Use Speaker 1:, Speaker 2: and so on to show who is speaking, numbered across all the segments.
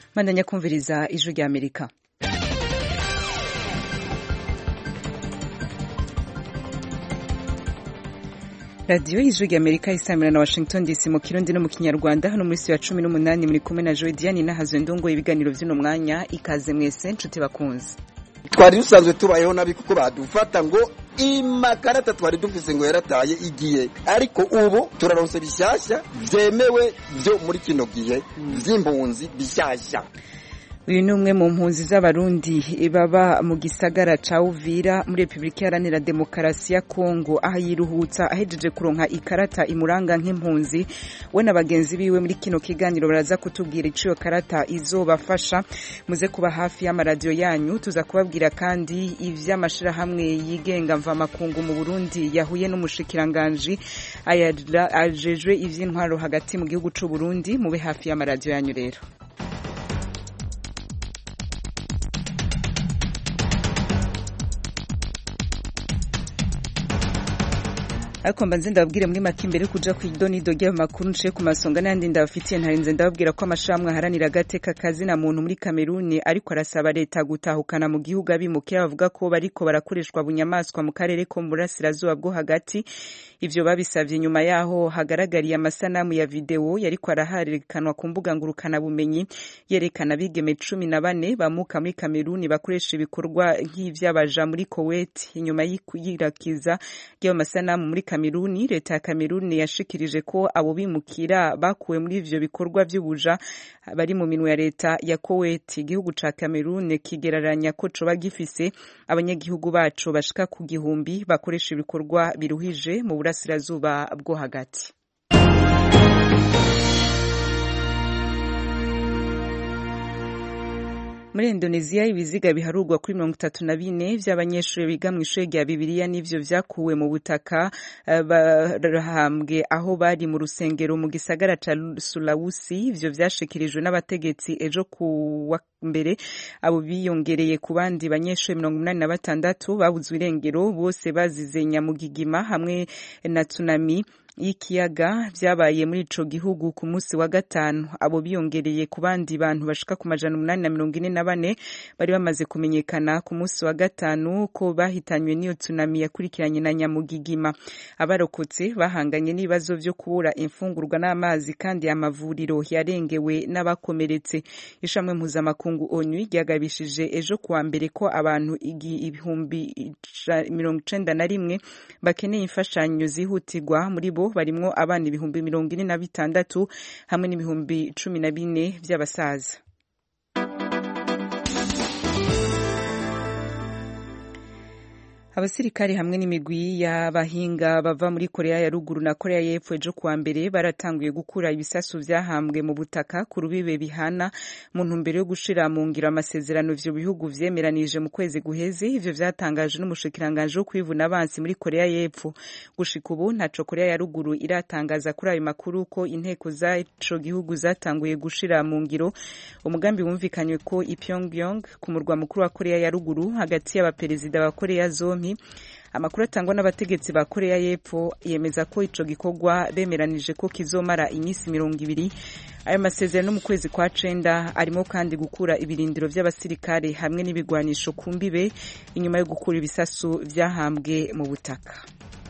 Speaker 1: Mandanya kumviriza ijwi rya Amerika. Radio ijwi rya Amerika isamira na Washington DC mu Kirundi no mu Kinyarwanda hano muri ya 18 muri kumwe na Joy Diane na Hazendongo ibiganiro vy'ino mwanya ikaze mwese nshuti bakunze.
Speaker 2: Twari dusanzwe tubayeho nabi kuko badufata ngo imakarata twari dufise ngo yarataye igiye, ariko ubu turaronse bishasha vyemewe byo muri kino gihe vy'imbunzi bishasha.
Speaker 1: Uyu ni umwe mu mpunzi z'abarundi baba mu gisagara ca Uvira muri Republika Iharanira Demokarasi ya Kongo, aho yiruhutsa ahejeje kuronka ikarata imuranga nk'impunzi. We na bagenzi biwe muri kino kiganiro baraza kutubwira ico karata izobafasha. Muze kuba hafi y'amaradio yanyu, tuza kubabwira kandi ivy'amashirahamwe yigenga mva makungu mu Burundi yahuye n'umushikiranganje ajejwe ivy'intwaro hagati mu gihugu c'u Burundi. Mube hafi y'amaradio yanyu rero. Ariko mbanze ndababwire muri make imbere kuja kw'idonido ry'amakuru nciye ku masonga n'andi ndabafitiye ntarinze ndababwira ko amashamwe aharanira agateka kazina muntu muri Kameruni ariko arasaba leta gutahukana mu gihugu abimukira bavuga ko bariko barakoreshwa bunyamaswa mu karere ko mu burasirazuba bwo hagati. Ivyo babisavye nyuma yaho hagaragariye amasanamu ya video yariko araharerekanwa ku mbuga ngurukana bumenyi yerekana bigeme 14 bamuka muri Kameruni bakoresha ibikorwa nk'ivyabaja muri Kuwait. Inyuma y'ikuyirakiza y'ayo masanamu muri Kameruni, leta ya Kameruni yashikirije ko abo bimukira bakuwe muri ivyo bikorwa vy'ubuja bari mu minwe ya leta ya Kuwait. Igihugu ca Kameruni kigereranya ko coba gifise abanyagihugu baco bashika ku gihumbi bakoresha ibikorwa biruhije mu burasirazuba bwo hagati. Muri Indonesia ibiziga biharurwa kuri 34 vy'abanyeshuri biga mu ishure rya Bibiliya nivyo vyakuwe mu butaka barahambwe aho bari mu rusengero mu gisagara ca Sulawesi. Ivyo vyashikirijwe n'abategetsi ejo ku wa mbere. Abo biyongereye ku bandi banyeshuri 86 babuzwe irengero, bose bazize nyamugigima hamwe na tsunami y'ikiyaga vyabaye muri ico gihugu ku munsi wa gatanu. Abo biyongereye ku bandi bantu bashika ku 844 bari bamaze kumenyekana ku munsi wa gatanu ko bahitanywe n'iyo tsunami yakurikiranye na nyamugigima. Abarokotse bahanganye n'ibibazo vyo kubura imfungurwa n'amazi kandi amavuriro yarengewe n'abakomeretse. Ishamwe mpuzamakungu ONU ryagabishije ejo kuwa mbere ko abantu ibihumbi 91 bakeneye imfashanyo zihutirwa, muri bo barimwo abana ibihumbi 46 hamwe n'ibihumbi 14 vy'abasaza. Abasirikari hamwe n'imigwi y'abahinga bava muri Korea ya Ruguru na Korea y'Epfo ejo kuwa mbere baratanguye gukura ibisasu vyahambwe mu butaka ku rubibe bihana mu ntumbero yo gushira mu ngiro amasezerano ivyo bihugu vyemeranije mu kwezi guheze. Ivyo vyatangaje n'umushikiranganje wo kwivuna abansi muri Korea y'Epfo. Gushika ubu ntaco Korea ya Ruguru iratangaza kuri ayo makuru ko inteko zaco gihugu zatanguye gushira mu ngiro umugambi wumvikanywe ko i Pyongyang ku murwa mukuru wa Korea ya Ruguru hagati y'abaperezida ba Korea zompi. Amakuru atangwa n'abategetsi ba Korea y'Epfo yemeza ko ico gikorwa bemeranije ko kizomara imisi 20. Ayo masezerano mu kwezi kwa 9 arimo kandi gukura ibirindiro vy'abasirikare hamwe n'ibigwanisho ku mbibe inyuma yo gukura ibisasu vyahambwe mu butaka.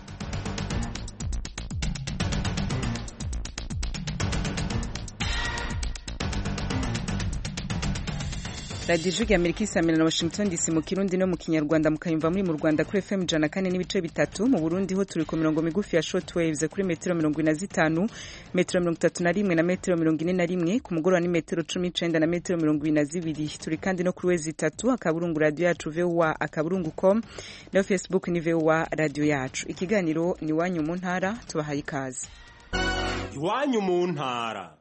Speaker 1: Radio Ijwi rya Amerika isamira na Washington DC mu Kirundi no mu Kinyarwanda, mukayumva muri mu Rwanda kuri FM 104.3. Mu Burundi ho turi ku mirongo migufi ya shortwaves kuri metero 45, metero 31 na metero 41, ku mugoroba ni metero 19 na metero 22. Turi kandi no kuri wezi 3 akaburungu radio yacu VOA akaburungu.com na Facebook ni VOA radio yacu. Ikiganiro ni wanyu mu ntara, tubahaye ikaze.
Speaker 3: Iwanyu mu ntara.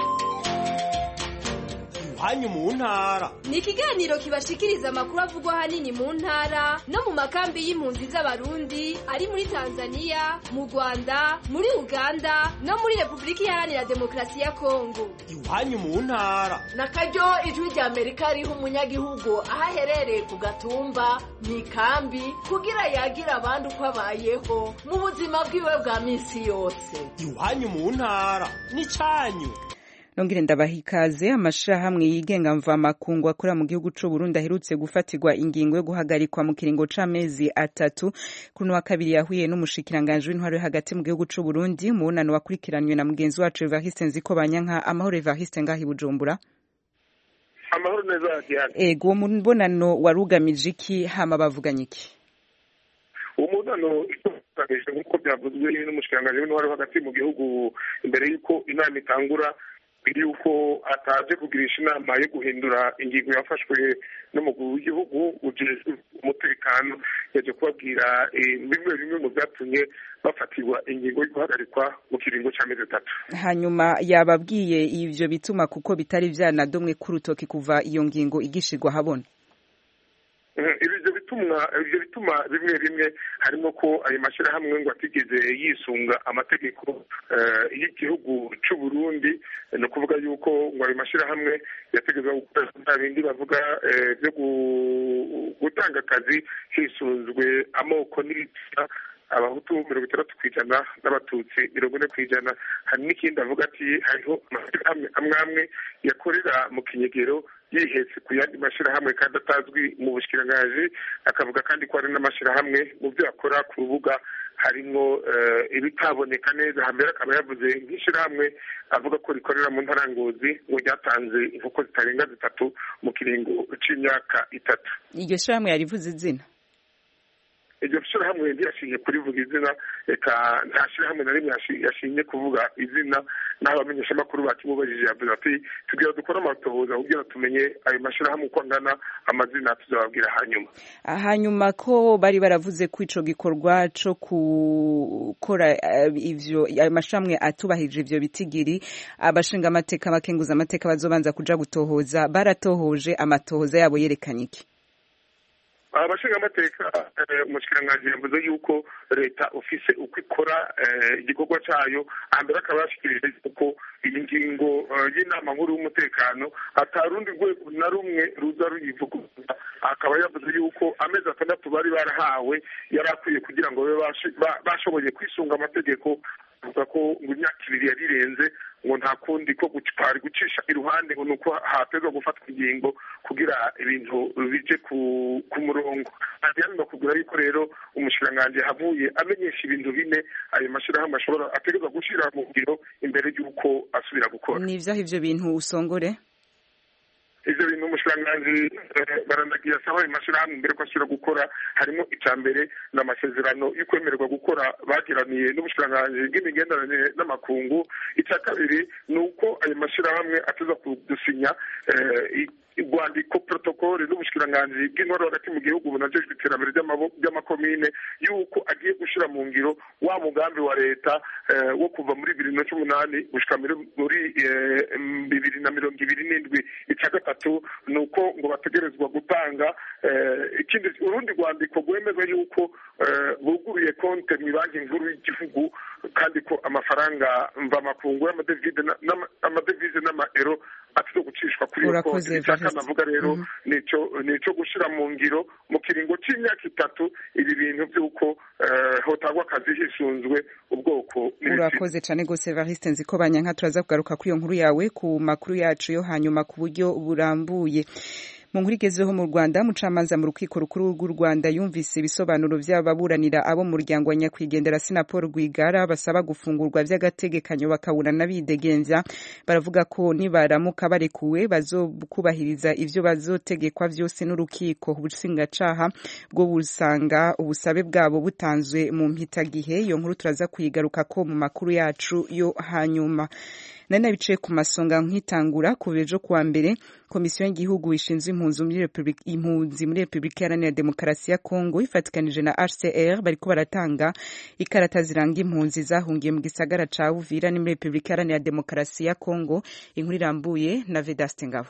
Speaker 3: Iwanyu mu ntara
Speaker 4: ni ikiganiro kibashikiriza amakuru avugwa hanini mu ntara no mu makambi y'impunzi z'abarundi ari muri Tanzania, mu Rwanda, muri Uganda no muri Republika Iharanira Demokarasi ya Kongo.
Speaker 3: Iwanyu mu ntara
Speaker 5: nakaryo ijwi rya Amerika riha umunyagihugu ahaherereye ku gatumba mu ikambi kugira yagira abandi uko abayeho mu buzima bwiwe bwa misi yose.
Speaker 3: Iwanyu mu ntara ni cyanyu.
Speaker 1: nongere ndabaha ikaze. Amashirahamwe yigenga mvamakungu akorera mu gihugu c'u Burundi aherutse gufatirwa ingingo yo guhagarikwa mu kiringo c'amezi 3 kuri wa kabiri yahuye n'umushikiranganje w'intwaro hagati mu gihugu c'u Burundi. Umubonano wakurikiranywe na mugenzi wacu Evariste Nzikobanyanka. Amahoro Evariste ngahi Bujumbura.
Speaker 6: Amahoro neza cyane.
Speaker 1: Ego uwo mubonano warugamije iki, hama bavuganye iki?
Speaker 6: Umubonano ugamije nk'uko byavuzwe n'umushikiranganje w'intwaro hagati mu gihugu imbere y'uko inama itangura, yuko ataje kugirisha inama yo guhindura ingingo yafashwe n'umukuru w'igihugu ujejwe umutekano, yaje kubabwira bimwe mu byatumye bafatirwa ingingo yo guhagarikwa mu kiringo c'amezi 3.
Speaker 1: Hanyuma yababwiye ivyo bituma kuko bitari vyanadomwe k'urutoki kuva iyo ngingo igishirwa habona.
Speaker 6: Ivyo bituma bimwe harimo ko ayo mashirahamwe ngo atigeze yisunga amategeko y'igihugu c'u Burundi, no kuvuga yuko ngo ayo mashirahamwe yategezwa gukora bindi bavuga byo gutanga akazi hisunzwe amoko n'ibitsina, abahutu 60% n'abatutsi 40%. Hari n'ikindi avuga ati hariho amashirahamwe amwe yakorera mu kinyegero yihetse ku yandi mashirahamwe kandi atazwi mu bushikiranganje. Akavuga kandi ko hari n'amashirahamwe mu byo akora ku rubuga harimo ibitaboneka neza. Hambere akaba yavuze nk'ishirahamwe avuga ko rikorera mu ntarangozi ngo ryatanze inkoko zitarenga 3 mu kiringo c'imyaka 3.
Speaker 1: Iryo shirahamwe yarivuze izina?
Speaker 6: Iryo shirahamwe ntiyashinye kurivuga izina, eka nta shirahamwe na rimwe yashinye kuvuga izina. N'aho abamenyesha amakuru bakimubajije yavuze ati tugira dukora amatohoza kugira tumenye ayo mashirahamwe uko angana, amazina tuzababwira
Speaker 1: hanyuma ko bari baravuze ko ico gikorwa co gukora ivyo ayo mashirahamwe atubahije ivyo bitigiri, abashinga amateka bakenguza amateka bazobanza kuja gutohoza. Baratohoje, amatohoza yabo yerekanye iki?
Speaker 6: Abashinga amateka umushikiranganje yavuze yuko leta ofise uko ikora igikorwa cayo. Hambere akaba yashikirije uko iyi ngingo y'inama nkuru y'umutekano atarundi rwego na rumwe ruza ruyivuguruza. Akaba yavuze yuko amezi 6 bari barahawe yari akwiye kugira ngo bashoboye kwisunga amategeko. Avuga ko ngo imyaka 2 yarirenze, ngo nta kundi ko gucipari gucisha iruhande ngo nuko hatezwa gufatwa ingingo kugira ibintu bije ku murongo. Ajyana kugira yuko rero umushiranganje havuye amenyesha ibintu bine ayo mashirahamwe ashobora ategezwa gushira mu ngiro imbere y'uko asubira gukora.
Speaker 1: Ni ivyaho ivyo bintu usongore?
Speaker 6: Ivyo bintu umushiranganje barandagiye asaba ayo mashirahamwe imbere ko asubira gukora harimo icambere n'amasezerano y'ukwemererwa gukora bagiraniye n'umushiranganje bw'imigenderanire n'amakungu. Icya kabiri nuko ayo mashirahamwe ateza kudusinya igwandiko protokole n'ubushikiranganje bw'intwaro hagati mu gihugu bunajejwe iterambere ry'amakomine yuko agiye gushira mu ngiro wa mugambi wa leta wo kuva muri 2018 gushika muri 2027. Icya gatatu nuko ngo bategerezwa gutanga ikindi urundi rwandiko rwemeza yuko buguruye konte mu banki nkuru y'igihugu, kandi ko amafaranga mvamakungu y'amadevize n'amaero atizo gucishwa kuri iyo konti. Navuga rero nico gushira mu ngiro mu kiringo c'imyaka 3 ibi bintu by'uko hotagwa akazi hisunzwe ubwoko.
Speaker 1: Urakoze cyane gose Evariste Nzikobanyanka. Turaza kugaruka kuri iyo nkuru yawe ku makuru yacu yo hanyuma ku buryo burambuye. Mu nkuru igezeho mu Rwanda, mucamanza mu rukiko rukuru rw'u Rwanda yumvise ibisobanuro by'ababuranira abo mu muryango wa nyakwigendera Sinapol Rwigara basaba gufungurwa by'agategekanyo bakaburana bidegenza. Baravuga ko nibaramuka barekuwe bazokubahiriza ivyo bazotegekwa byose n'urukiko. Ubushingacaha bwo busanga ubusabe bwabo butanzwe mu mpitagihe. Iyo nkuru turaza kuyigaruka ko mu makuru yacu yo hanyuma. Nana bicaye ku masonga nkitangura kuvejo kuwa mbere, komisiyo y'igihugu ishinzwe impunzi muri Republika Iharanira Demokarasi ya Kongo ifatikanije na HCR bariko baratanga ikarata ziranga impunzi zahungiye mu gisagara ca Uvira ni muri Republika Iharanira Demokarasi ya Kongo. Inkuru irambuye na Vedaste Ngabo.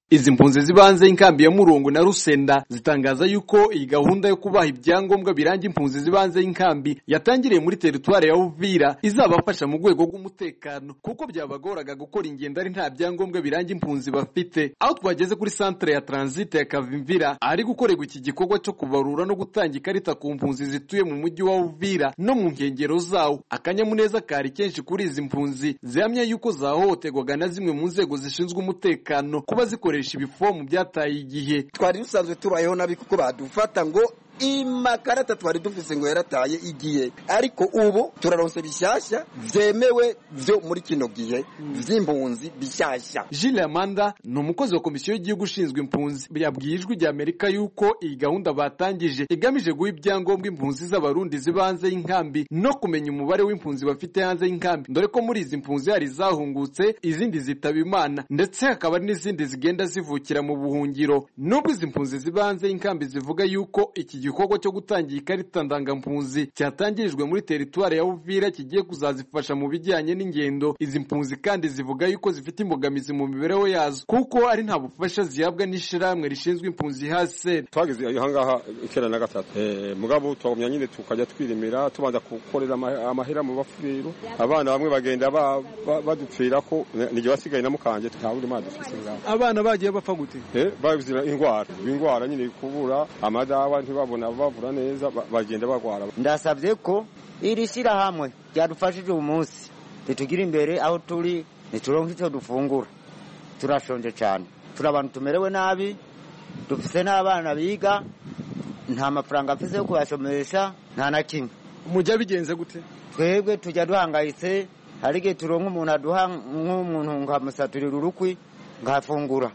Speaker 7: Izi mpunzi zibanze inkambi ya Murongo na Rusenda zitangaza yuko iyi gahunda yo kubaha ibyangombwa biranga impunzi zibanze inkambi yatangiriye muri teritwari ya Uvira izabafasha mu rwego rw'umutekano kuko byabagoraga gukora ingendo ari nta byangombwa biranga impunzi bafite. Aho twageze kuri centre ya transit ya Kavimvira ari gukorerwa iki gikorwa cyo kubarura no gutanga ikarita ku mpunzi zituye mu mujyi wa Uvira no mu nkengero zawo. Akanyamuneza kari kenshi kuri izi mpunzi zihamya yuko zahohoterwaga na zimwe mu nzego zishinzwe umutekano kuba zikoresha ibifomu byataye igihe.
Speaker 2: Twari dusanzwe tubayeho nabi kuko badufata ngo imakarata twari dufise ngo yarataye igihe, ariko ubu turaronse bishasha vyemewe vyo muri kino gihe vy'impunzi bishasha.
Speaker 7: Gilles Amanda ni umukozi wa komisiyo y'igihugu ushinzwe impunzi yabwiye Ijwi ry'Amerika yuko iyi gahunda batangije igamije guha ibyangombwa impunzi z'abarundi zibanze y'inkambi no kumenya umubare w'impunzi bafite hanze y'inkambi, dore ko muri izi mpunzi hari zahungutse izindi zitaba Imana ndetse hakaba n'izindi zigenda zivukira mu buhungiro. Nubwo izi mpunzi zibanze y'inkambi zivuga yuko iki igikorwa cyo gutangira ikarita ndangampunzi cyatangirijwe muri teritwari ya Uvira kigiye kuzazifasha mu bijyanye n'ingendo. Izi mpunzi kandi zivuga yuko zifite imbogamizi mu mibereho yazo kuko ari nta bufasha zihabwa n'ishirahamwe rishinzwe impunzi hase.
Speaker 8: Twageze ahangaha ikera na gatatu mugabo twagumya nyine tukajya twirimira tubanza gukorera amahera mu bafuriro, abana bamwe bagenda badupfira ko nige basigaye na mukanje tukaburi madufise ngaho.
Speaker 7: Abana bagiye bapfa gute?
Speaker 8: Babizira ingwara nyine kubura amadawa ntibabona bavura neza bagenda bagwara.
Speaker 9: Ndasabye ko iri shirahamwe ryadufashije umunsi tugira imbere aho turi nituronka icyo dufungura. Turashonje cyane, turabantu tumerewe nabi, dufise n'abana biga nta mafaranga afise yo kubashomesha nta na kimwe.
Speaker 7: Mujya bigenze gute?
Speaker 9: Twebwe tujya duhangayitse, hari igihe turonka umuntu aduha nk'umuntu ngamusaturira urukwi ngafungura,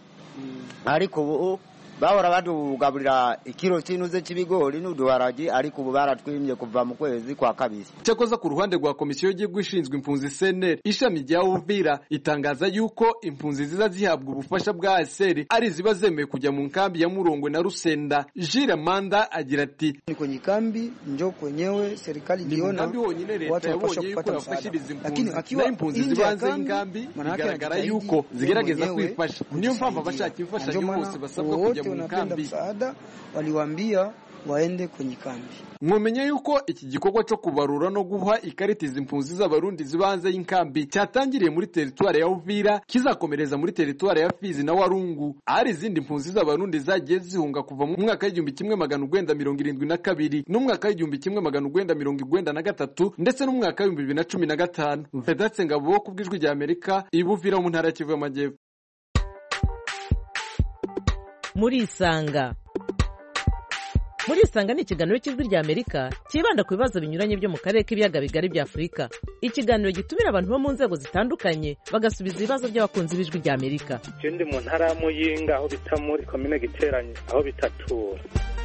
Speaker 9: ariko ubu bahora badugaburira ikiro cy'inuze cy'ibigori n'uduharagi, ariko ubu baratwimye kuva mu kwezi kwa kabiri.
Speaker 7: Cyakoza ku ruhande rwa komisiyo y'igihugu ishinzwe impunzi CNL ishami rya Uvira itangaza yuko impunzi ziza zihabwa ubufasha bwa ASR ari ziba zemeye kujya mu nkambi ya Murongo na Rusenda. Gilles Amanda agira ati
Speaker 10: ni kwenye kambi ndio kwenyewe serikali iliona
Speaker 7: watu wanapaswa kupata msaada, lakini akiwa impunzi zibanze inkambi bigaragara yuko zigerageza kwifasha. Niyo mpamvu abashaka imfashanyo bose basabwa kujya mu nkambi.
Speaker 10: Msaada waliwaambia waende kwenye kambi.
Speaker 7: Mwomenya yuko iki gikorwa cyo kubarura no guha ikarita izi mpunzi z'abarundi zibanze y'inkambi cyatangiriye muri teritwari ya Uvira kizakomereza muri teritwari ya Fizi na Warungu. Ari izindi mpunzi z'abarundi zagiye zihunga kuva mu mwaka w'1972 n'umwaka w'1993 ndetse n'umwaka w'2015. Vedatse Ngabo ku bw'Ijwi ry'Amerika ibuvira mu ntara ya Kivu y'Amajyepfo.
Speaker 11: Muri Isanga ni ikiganiro cy'Ijwi ry'Amerika kibanda ku bibazo binyuranye byo mu karere k'ibiyaga bigari bya Afurika. Ikiganiro gitumira abantu bo mu nzego zitandukanye bagasubiza ibibazo by'abakunzi b'Ijwi ry'Amerika.
Speaker 12: Ikindi mu ntara ya Muyinga aho bita muri komine Giteranye aho bitatura.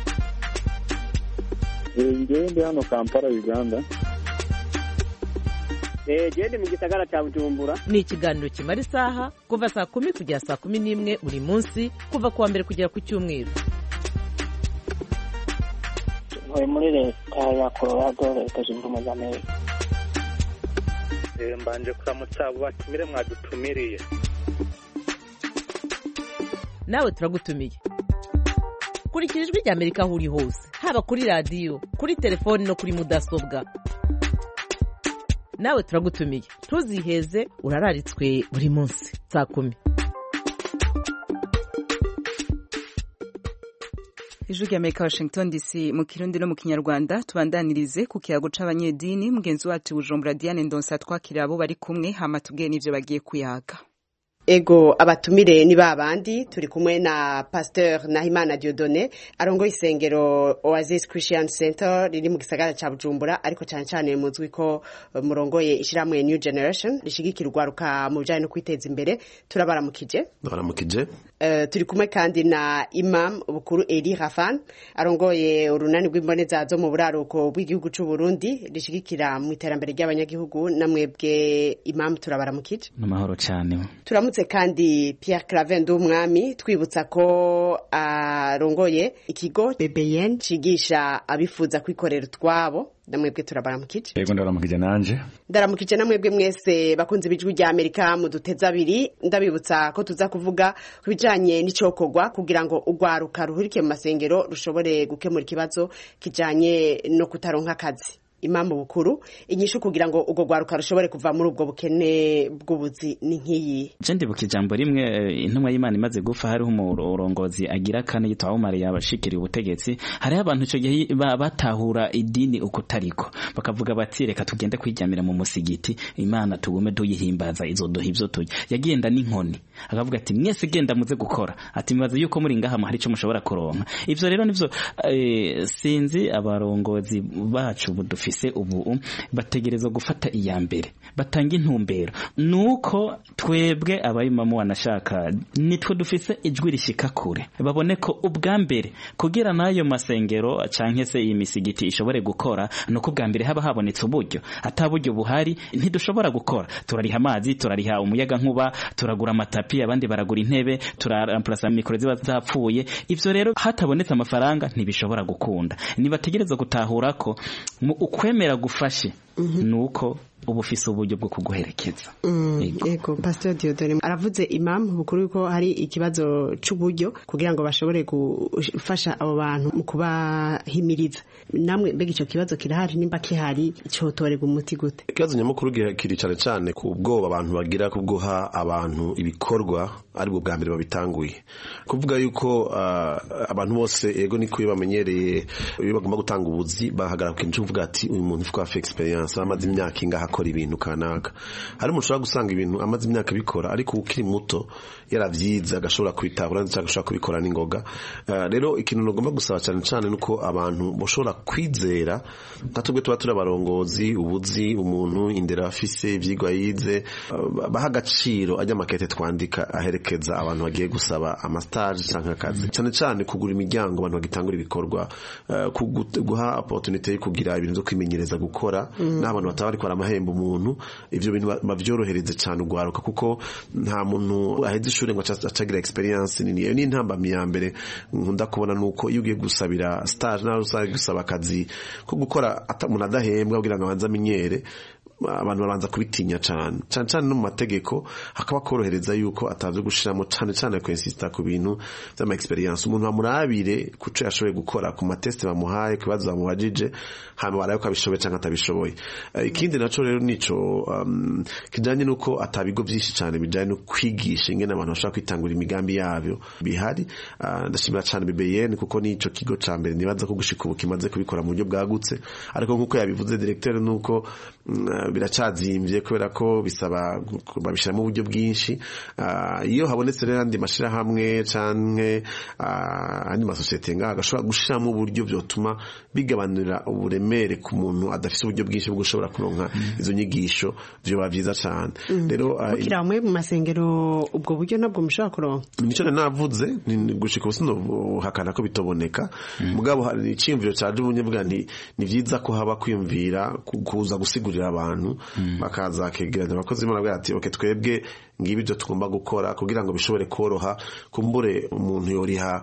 Speaker 13: Ngende hano Kampala Uganda.
Speaker 14: Gende mu gisagara cya Bujumbura.
Speaker 11: Ni ikiganiro kimara isaha kuva saa 10 kugera saa 11 buri munsi kuva kuwa mbere kugera ku cyumweru.
Speaker 14: Muri leta ya Colorado leta zunze ubumwe za Amerika.
Speaker 12: Mbanje kuramutsa abo batumire mwadutumiriye.
Speaker 11: Nawe turagutumiye. Kurikira Ijwi ry'Amerika aho uri hose, haba kuri radio, kuri telefoni no kuri mudasobwa. Nawe turagutumiye, ntuziheze, urararitswe buri munsi saa 10.
Speaker 1: Ijwi ry'Amerika Washington DC mu Kirundi no mu Kinyarwanda. Tubandanirize ku kiyago c'abanyedini. Mugenzi wacu Bujumbura Diane Ndonsa twakira abo bari kumwe hama tubwiye n'ivyo bagiye kuyaga.
Speaker 15: Ego abatumire ni babandi turi kumwe na Pasteur Nahimana Dieudonné arongoye isengero Oasis Christian Center riri mu gisagara ca Bujumbura, ariko cyane cyane muzwi ko murongoye ishiramwe New Generation rishigikira urwaruka mu bijanye no kwiteza imbere. Turabaramukije. Turi kumwe kandi na Imam Bukuru Eli Rafan arongoye urunani rw'imboneza zo mu buraruko bw'igihugu c'u Burundi rishigikira mu iterambere ry'abanyagihugu. Namwebwe Imam turabaramukije.
Speaker 16: Namahoro cyane.
Speaker 15: arakoze kandi Pierre Claver Ndumwami twibutsa ko arongoye ikigo BBN cigisha abifuza kwikorera utwabo. Namwebwe turabaramukije.
Speaker 16: Yego ndaramukije nanje.
Speaker 15: Ndaramukije namwebwe mwese bakunze bijwi rya Amerika mu duteza abiri. Ndabibutsa ko tuza kuvuga kubijanye n'icokogwa kugira ngo ugwaruka ruhurike mu masengero rushobore gukemura ikibazo kijanye no kutaronka akazi. Imambo bukuru inyishu kugira ngo ugo gwaruka rushobore kuva muri ubwo bukene bw'ubuzi ni nkiyi.
Speaker 17: Je ndibuka ijambo rimwe intumwa y'Imana imaze gupfa hariho umurongozi agira kane yitwa Umar yabashikiriye ubutegetsi. Hariho abantu ico gihe batahura idini ukutariko bakavuga bati reka tugende kwijamira mu musigiti Imana tugume tuyihimbaza izoduha ivyo tujya. Yagenda n'inkoni akavuga ati mwese genda muze gukora ati mbaza yuko muri ngaha hari ico mushobora kuronka. Ivyo rero nivyo sinzi abarongozi bacu budufise ubu bategerezwa gufata iya mbere batanga intumbero nuko twebwe abayimamu wanashaka nitwe dufise ijwi rishika kure babone ko ubwa mbere kugira nayo masengero canke se iyi misigiti ishobore gukora nuko ubwa mbere haba habonetse uburyo ataburyo buhari ntidushobora gukora turariha amazi turariha umuyaga nkuba turagura amatapi abandi baragura intebe turaramplasa mikoro ziba zapfuye ivyo rero hatabonetse amafaranga ntibishobora gukunda nibategereza gutahura ko ukwemera gufashe nuko ubufise uburyo bwo kuguherekeza.
Speaker 15: Ego Pastor Diodore aravuze imam bukuru ko hari ikibazo c'uburyo kugira ngo bashobore gufasha abo bantu mu kubahimiriza. Namwe mbega ico kibazo kirahari nimba kihari cotorega umuti gute?
Speaker 18: Ikibazo nyamukuru kiri cyane ku bwoba abantu bagira kuguha abantu ibikorwa ari bwo bwa mbere babitanguye. Kuvuga yuko abantu bose ego niko bamenyereye bagomba gutanga ubuzi bahagara ku kintu uvuga ati uyu muntu ufite experience amaze imyaka ingaha akora ibintu kanaka. Hari umuntu ushobora gusanga ibintu amaze imyaka bikora ariko ukiri muto yaravyiza agashobora kubitahura ndetse agashobora kubikora n'ingoga. Rero ikintu nagomba gusaba cyane nuko abantu boshobora kwizera natubwe tuba turi abarongozi ubuzi umuntu indera afise ivyigwa yize baha agaciro ajya makete twandika aherekeza abantu bagiye gusaba amastage canke akazi cyane kugura imiryango abantu bagitangura ibikorwa guha opportunity yo kugira ibintu byo kwimenyereza gukora n'abantu batabari kwa amahembe umuntu ivyo bintu bavyorohereze cyane ugwaruka kuko nta muntu aheze ishure ngo acagira experience nini ni ntambamye ya mbere nkunda kubona nuko iyo ugiye gusabira stage nawe usaye gusaba akazi ko gukora umuntu adahembwa kugira ngo abanze amenyere abantu babanza kubitinya cyane no mu mategeko hakaba korohereza yuko atavye gushiramo cyane ko insista ku bintu by'ama experience umuntu bamurabire kuco yashoboye gukora ku mateste bamuhaye kubaza bamubajije hama barayo ko abishoboye cyangwa atabishoboye. Ikindi naco rero nico kijanye nuko atabigo byinshi cyane bijanye no kwigisha ingene abantu bashaka kwitangura imigambi yabyo bihari. Ndashimira cyane BBN kuko nico kigo ca mbere nibaza ko gushika ubu kimaze kubikora mu buryo bwagutse ariko nkuko yabivuze directeur nuko biracazimvye kubera ko bisaba babishiramo uburyo bwinshi. Iyo habonetse rero andi mashira hamwe canke andi masosiyete ngaha gashobora gushiramo uburyo byotuma bigabanira uburemere ku muntu adafise uburyo bwinshi bwo gushobora kuronka izo nyigisho byo bavyiza cyane. Rero
Speaker 15: kiramwe mu masengero ubwo buryo nabwo mushobora kuronka
Speaker 18: nico navuze gushika ubusino hakana ko bitoboneka mugabo hari iciyumviro caje ubunye bwa ni vyiza ko haba kwiyumvira kuza gusigurira abantu bakaza kegeranya abakozi imana bwa ati okay twebwe ngibi byo tugomba gukora kugira ngo bishobore koroha kumbure umuntu yoriha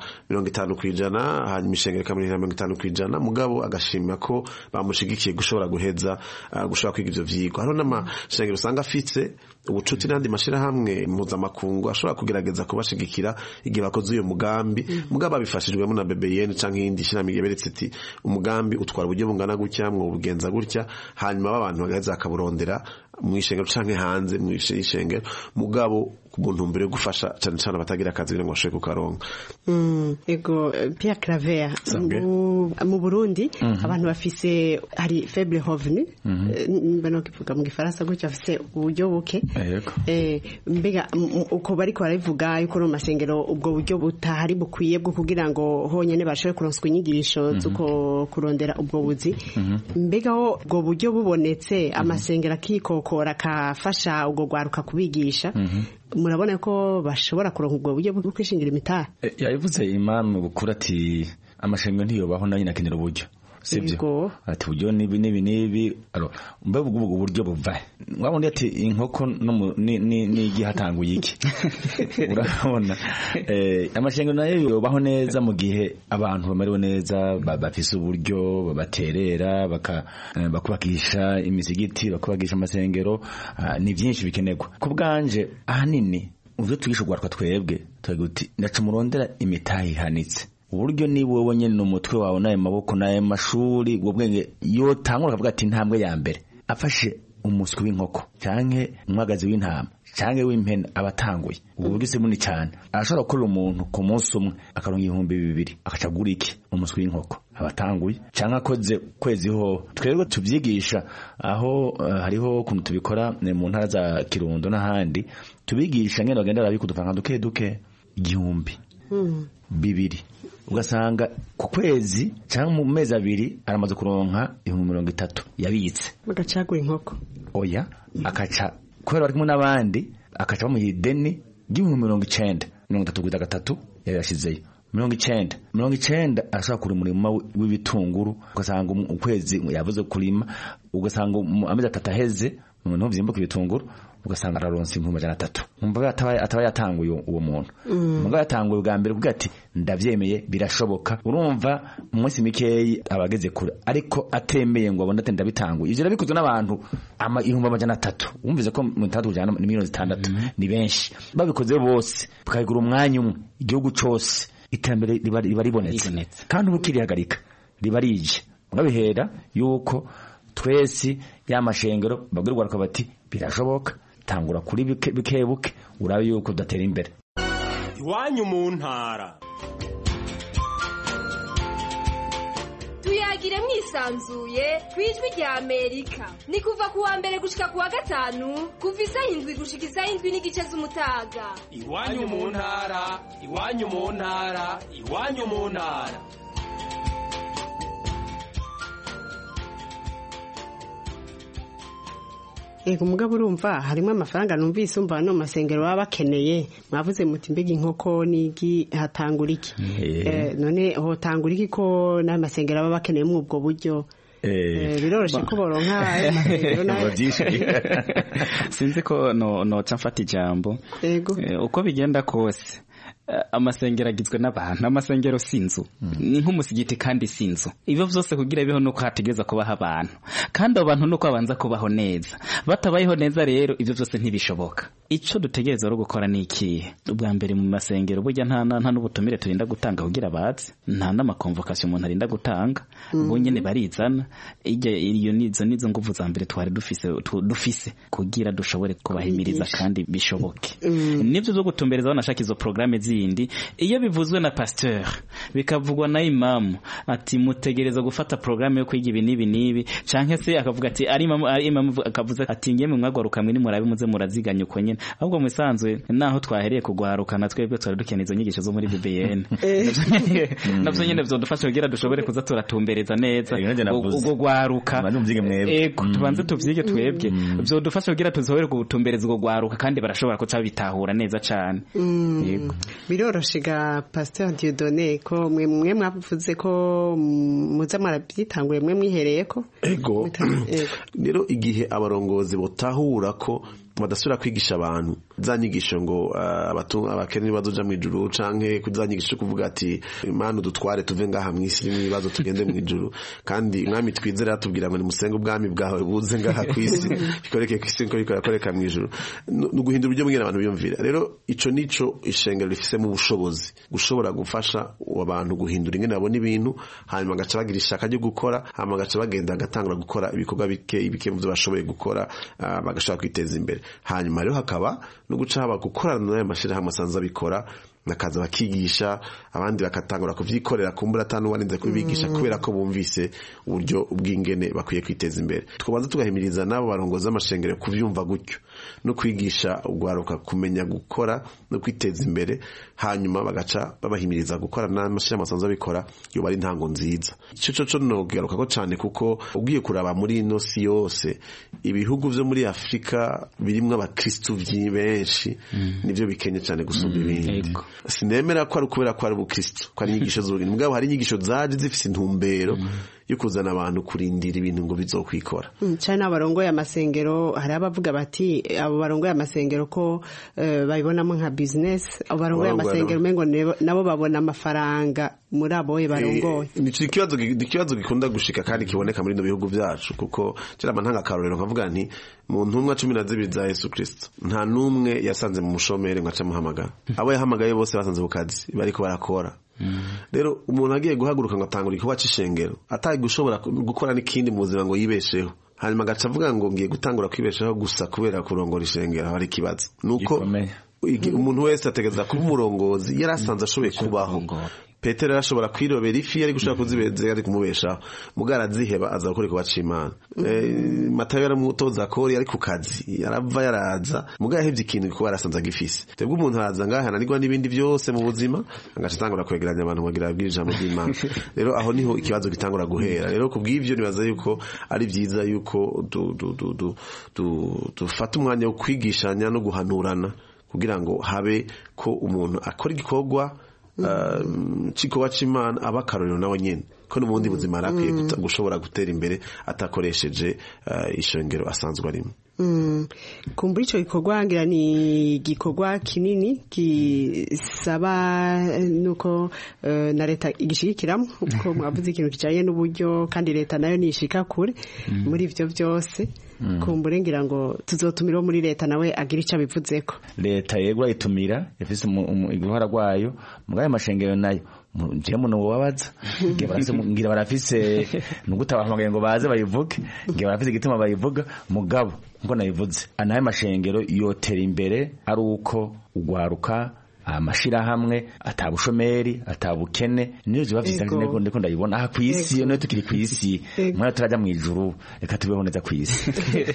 Speaker 18: 50% hanyuma ishengero kamwe 50% mugabo agashimira ko bamushigikiye gushobora guheza gushobora kwiga ivyo vyigwa. Hano n'amashengero usanga afitse ubucuti n'andi mashira hamwe mpuzamakungu ashobora kugerageza kubashigikira igihe bakoze uyo mugambi mugabo abifashijwemo na BBN canke indi shirami yeberetse ati umugambi utwara uburyo bungana gutya mwo bugenza gutya hanyuma abantu bagaheza akaburondera mwishengero canke hanze mwishengero mugabo kubuntu mbere gufasha cyane batagira akazi ngo bashobore kukaronka.
Speaker 15: Ego Pierre Claver mu Burundi abantu bafise hari faible revenu bano kivuga mu gifaransa gutya bafise uburyo buke mbega uko bari ko baravuga yuko no masengero ubwo buryo butahari bukwiye bwo kugira ngo honyene bashobore kuronswa inyigisho zuko kurondera ubwo buzi mbega ho ubwo buryo bubonetse amasengero akikokora kafasha ubwo gwaruka kubigisha murabona ko bashobora kuronka ubwo buryo bwo kwishingira imitara.
Speaker 16: Yavuze imam bukura ati amashengero ntiyobaho nayo nakenera uburyo sibyo ati uburyo nibi mbe ubwo buryo buva mwabonye ati inkoko n'igi hatanguye iki urabona amashengero nayo yobaho neza mu gihe abantu bamerewe neza bafise uburyo babaterera bakubakisha imizigiti bakubakisha amasengero ni byinshi bikenerwa ku bwanje ahanini uvyo twigisha gwarwa twebwe tuguti ndaca murondera imitahi hanitse uburyo ni wowe nyene n'umutwe wawe naye maboko naye mashuri ubwo bwenge yo tangura kavuga ati ntambwe ya mbere afashe umuswi w'inkoko canke umwagazi w'intama canke w'impene abatanguye ubu buryo se muni cyane arashobora gukora umuntu ku munsi umwe akaronka 2,000 akacagura iki umuswi w'inkoko abatanguye canke akoze kwezi ho twebwe tubyigisha aho hariho kuntu tubikora mu ntara za Kirundo n'ahandi tubigisha ngene bagenda babikudupanga duke 1,000 ugasanga ku kwezi cyangwa mu mezi abiri aramaze kuronka 30,000 yabitse
Speaker 15: bagacagura inkoko
Speaker 16: oya akaca kubera bari kumwe n'abandi akaca mu ideni 90,93 yashizeyo 90 ashaka kuri umurimo w'ibitunguru ugasanga ukwezi yavuze kurima ugasanga amezi 3 aheze umuntu vyimbuka ibitunguru ugasanga araronse 300 umva ataba yatanguye uwo muntu umva yatanguye bwa mbere kugira ati ndavyemeye birashoboka urumva mu munsi mikeyi abageze kure ariko atemeye ngo abone ati ndabitanguye ivyo bikozwe n'abantu 300 umvize ko mu 3 miliyoni 6 ni benshi babikoze bose bakagura umwanya umwe igihugu cyose itambere riba ribonetse kandi ubukirihagarika riba rije ngabihera yuko twese y'amashengero bagirwa bati birashoboka tangura kuri bikebuke urabe yuko datera imbere
Speaker 3: iwanyu mu ntara
Speaker 4: tuyagire mwisanzuye kwijwi rya Amerika ni kuva kuwa mbere gushika kuwa gatanu kuva 7 gushika 7 n'igice z'umutaga
Speaker 3: iwanyu mu ntara iwanyu mu ntara iwanyu mu ntara
Speaker 15: Ego mugabo urumva harimo amafaranga numvise umva no masengero baba bakeneye mwavuze muti mbega inkoko nigi hatangura iki none ho tangura iki ko na masengero baba bakeneye mu ubwo buryo biroroshe ko boronka amasengero nayo
Speaker 17: sinzi ko no camfata ijambo uko bigenda kose amasengero agizwe n'abantu amasengero sinzu ni nk'umusigiti kandi sinzu ibyo byose kugira biho nuko hategeza kubaho abantu kandi abantu nuko abanza kubaho neza batabayeho neza rero ibyo byose ntibishoboka ico dutegereza ro gukora niki ubwa mbere mu masengero burya nta n'ubutumire turinda gutanga kugira abazi nta n'amakonvokasiyo umuntu arinda gutanga bo nyene barizana iyo nizo nguvu za mbere twari dufise kugira dushobore kubahimiriza kandi bishoboke nivyo byo gutumbereza banashaka izo programme zindi iyo bivuzwe na pasteur bikavugwa na imamu ati mutegereza gufata programme yo kwiga ibi nibi canke se akavuga ati ari imamu akavuza ati ngiye mu mwagaruka mwe ni murabe muze muraziganya uko nyene ahubwo musanzwe naho twahereye kugwarukana twebwe twari dukeneye izo nyigisho zo muri BBN navyo nyene byo dufasha kugira dushobore kuza turatumbereza neza ubwo gwaruka ego tubanze tuvyige twebwe byo dufasha kugira tuzohere gutumbereza ubwo gwaruka kandi barashobora ko cabitahura neza cyane
Speaker 15: yego biroroshiga Pasteur Dieudonné ko mwe mwavuze ko muza marabyitangure mwe mwihereye ko
Speaker 18: ego rero igihe abarongozi botahura ko badasubira kwigisha abantu zanyigisho ngo abakene bazoja mu ijuru canke kuzanyigisho kuvuga ati Imana dutware tuve ngaha mwisi n'ibibazo tugende mu ijuru kandi mwami twizera atubwira ngo ni musenge ubwami bwawe buze ngaha kwisi bikoreke kwisi ko bikorakoreka mu ijuru no guhindura uburyo bw'ira abantu biyumvira rero ico nico ishengero rifise mu bushobozi gushobora gufasha abantu guhindura ingene babona ibintu hanyuma gaca bagira ishaka ryo gukora hanyuma gaca bagenda gatangura gukora ibikorwa bike mu byo bashoboye gukora bagashaka kwiteza imbere hanyuma rero hakaba no guca haba gukorana n'aya mashirahamwe asanzwe bikora nakaza bakigisha abandi bakatangura kuvyikorera kumbura atanu warinze kubigisha kubera ko bumvise uburyo ubwingene bakwiye kwiteza imbere tukabanza tugahimiriza nabo barongoza amashengero kuvyumva gutyo no kwigisha ugwaruka kumenya gukora no kwiteza imbere hanyuma bagaca babahimiriza gukora n'amashirahamwe asanzwe bikora yo bari ntango nziza ico no garuka ko cyane kuko ugiye kuraba muri ino si yose ibihugu vyo muri Afrika birimwe abakristo benshi nivyo bikenye cyane gusumba ibindi sinemera ko ari kubera ko ari ubukristo ko ari inyigisho z'ubuntu mugabo hari inyigisho zaje zifise intumbero yo kuzana abantu kurindira ibintu ngo bizokwikora
Speaker 15: cyane n'abarongoye amasengero hari abavuga bati abo barongoye amasengero ko babibonamo nka business abo barongoye amasengero mengo nabo babona amafaranga muri abo barongoye
Speaker 18: ni ikibazo gikunda gushika kandi kiboneka muri no bihugu byacu kuko cyera mantanga karorero nkavuga nti mu ntumwa 12 za Yesu Kristo nta numwe yasanze mu mushomere ngaca muhamagara abo yahamagaye bose basanze bukazi bariko barakora rero umuntu agiye guhaguruka ngo atangura ikiwa c'ishengero ataye gushobora gukora n'ikindi mu buzima ngo yibesheho hanyuma agaca avuga ngo ngiye gutangura kwibeshaho gusa kubera kurongora ishengero hari kibazo nuko umuntu wese ategeza kuba umurongozi yarasanze ashoboye kubaho Petero arashobora kwirobera ifi ari gushaka kuzibeza ari kumubeshaho mugara ziheba aza gukora kubaca Imana Matayo yaramutoza kori ari ku kazi yarava yaraza mugara hevye ikintu kuko arasanze agifise tebwe umuntu araza ngaha nanirwa n'ibindi byose mu buzima angacitangura kwegeranya abantu bagira abwirije mu by'Imana rero aho niho ikibazo gitangura guhera rero kubw'ivyo nibaza yuko ari byiza yuko dufata umwanya wo kwigishanya no guhanurana kugira ngo habe ko umuntu akora igikorwa chiko wachimana abakarorero nawe nyene ko n'ubundi buzima arakwiye gushobora gutera imbere atakoresheje ishengero asanzwe arimo
Speaker 15: kumbura ico gikorwa ngira ni gikorwa kinini gisaba nuko na leta igishikiramo uko mwavuze ikintu kijanye n'uburyo kandi leta nayo nishika kure muri ivyo byose kumbure ngira ngo tuzotumira muri leta nawe agira ico abivuzeko
Speaker 16: leta yego ayitumira yafise igihora rwayo mugaye mashengero nayo je muno wabaza ngira barafise nugutabahamagaye ngo baze bayivuge ngira barafise gituma bayivuga mugabo ngo nayivuze anaye mashengero yotera imbere ari uko ugwaruka amashira hamwe atabushomeri atabukene niyo ziba vyiza ndiko ndayibona aha kwisi no tukiri kwisi mwana turaja mu ijuru reka tubeho neza kwisi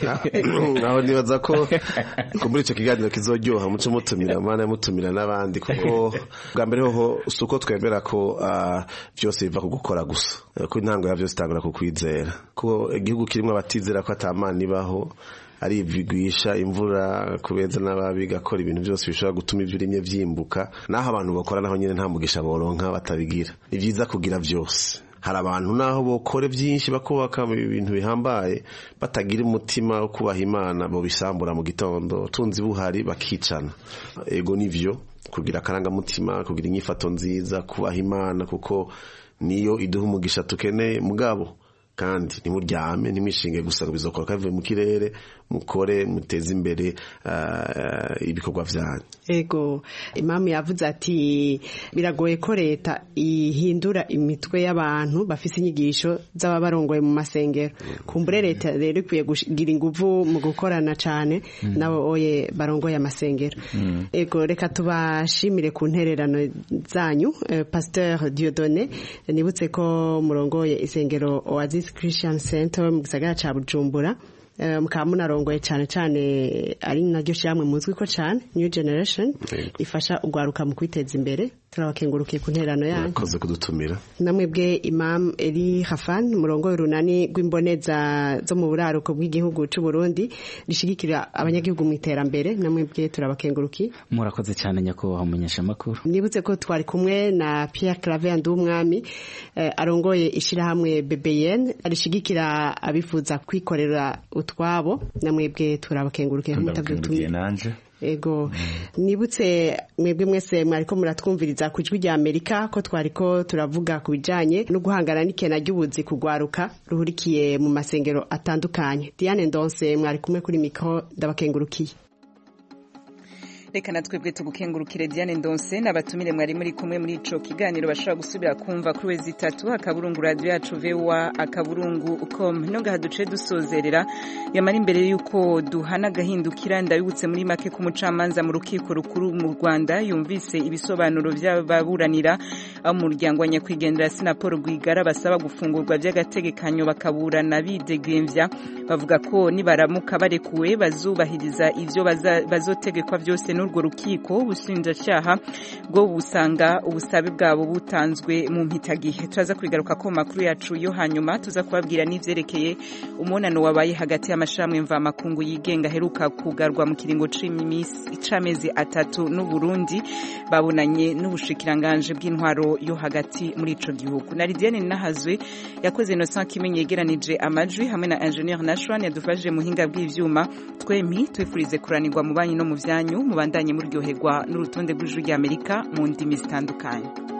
Speaker 18: naho nibaza ko muri ico kiganiro kizoryoha muco mutumira mana mutumira n'abandi kuko bwa mbere ho suko twemera ko byose biva ku gukora gusa ko intango ya byose itangura ku kwizera ko igihugu kirimo abatizera ko atamana ibaho ari bigwisha imvura kubeza n'ababi gakora ibintu byose bishobora gutuma ivyurimye vyimbuka naho abantu bakora naho nyene nta mugisha boronka batabigira ni byiza kugira byose hari abantu naho bokore byinshi bakubaka ibintu bihambaye batagira umutima wo kubaha Imana bo bisambura mu gitondo tunzi buhari bakicana ego nivyo kugira karanga mutima kugira inyifato nziza kubaha Imana kuko niyo iduha umugisha tukeneye mugabo kandi nimuryame nimishinge gusa bizokora kavuye mu kirere mukore muteze imbere ibikorwa vyanyu
Speaker 15: ego imamu yavuze ati biragoye ko leta ihindura imitwe y'abantu bafise inyigisho z'ababarongoye mu masengero kumbure leta rero ikwiye kugira inguvu mu gukorana cane nabo oye barongoye amasengero ego reka tubashimire ku ntererano zanyu Pasteur Dieudonné nibutse ko murongoye isengero Oasis Christian Center mu gisagara ca Bujumbura mukaba munarongoye cane ari naryo shamwe muzwi ko cane New Generation ifasha ugwaruka mu kwiteza imbere turabakengurukiye ku nterano yanyu
Speaker 18: koze kudutumira
Speaker 15: namwebwe Imam Eli Khafan murongoye runani rw'imboneza zo mu buraruko bw'igihugu c'u Burundi rishigikira abanyagihugu mu iterambere namwebwe turabakengurukiye
Speaker 17: murakoze cyane nyakubahwa umunyesha makuru
Speaker 15: nibutse ko twari kumwe na Pierre Claver Ndumwami arongoye ishirahamwe BBN arishigikira abifuza kwikorera utwabo namwebwe turabakengurukiye mutavyutumye
Speaker 16: nanje
Speaker 15: ego nibutse mwebwe mwese mwariko muratwumviriza ku ijwi rya Amerika ko twariko turavuga ku bijanye no guhangana n'ikena ry'ubuzi kugwaruka ruhurikiye mu masengero atandukanye Diane Ndonse mwari kumwe kuri mikro ndabakengurukiye
Speaker 1: reka natwebwe tugukengurukire Diane Ndonse n'abatumire mwari muri kumwe muri ico kiganiro bashobora gusubira kumva kuri wezi 3 akaburungu radio yacu VOA akaburungu.com nonga haduce dusozerera yamara imbere yuko duhana gahindukira ndabibutse muri make ku mucamanza mu rukiko rukuru mu Rwanda yumvise ibisobanuro by'ababuranira mu muryango wa nyakwigendera Sinapol Rwigara basaba gufungurwa by'agategekanyo bakaburana bidegemvya bavuga ko nibaramuka barekuwe bazubahiriza ivyo bazotegekwa byose n'urwo rukiko ubushinjacyaha bwo busanga ubusabe bwabo butanzwe mu mpitagihe turaza kwigaruka ko makuru yacu yo hanyuma tuza kubabwira n'ivyerekeye umunano wabaye hagati y'amashamwe mvamakungu yigenga heruka kugarwa mu kiringo c'amezi 3 n'u Burundi babonanye n'ubushikiranganje bw'intwaro yo hagati muri ico gihugu na Lidiane Nahazwe yakoze Innocent Kimenyi yegeranije amajwi hamwe na Engineer Nashwan yadufashije muhinga bw'ivyuma twempi twifurize kuranirwa mu banyi no mu vyanyu mubandanye muryoherwa n'urutonde rw'ijwi ry'Amerika mu ndimi zitandukanye.